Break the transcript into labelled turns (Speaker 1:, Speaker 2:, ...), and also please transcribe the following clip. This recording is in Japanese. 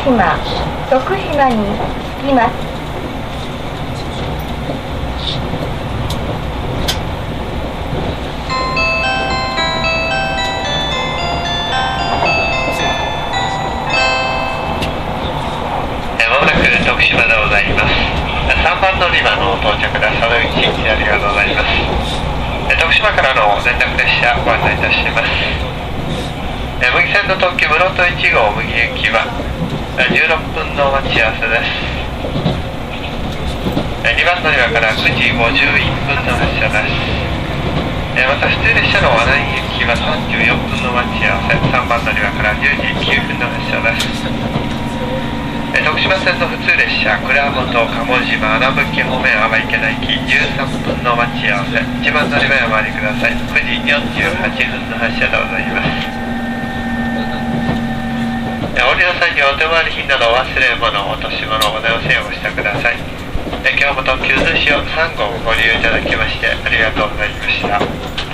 Speaker 1: 島、徳島に着きます。
Speaker 2: まもなく徳島でございます。3番乗り場の到着です。佐渡口ありがとうございます。徳島からの連絡列車ご案内いたします。麦線の特急室戸1号麦行きは16分の待ち合わせです。2番乗り場から9時51分の発車です。また普通列車の阿南行きは34分の待ち合わせ、3番乗り場から10時9分の発車です。徳島線の普通列車倉本、鴨島、穴吹方面淡池田行き13分の待ち合わせ、1番乗り場へお回りください。9時48分の発車でございます。降りの際にお手回り品など忘れ物、落とし物、お電話せをしてください。今日も特急通信3号ご利用いただきましてありがとうございました。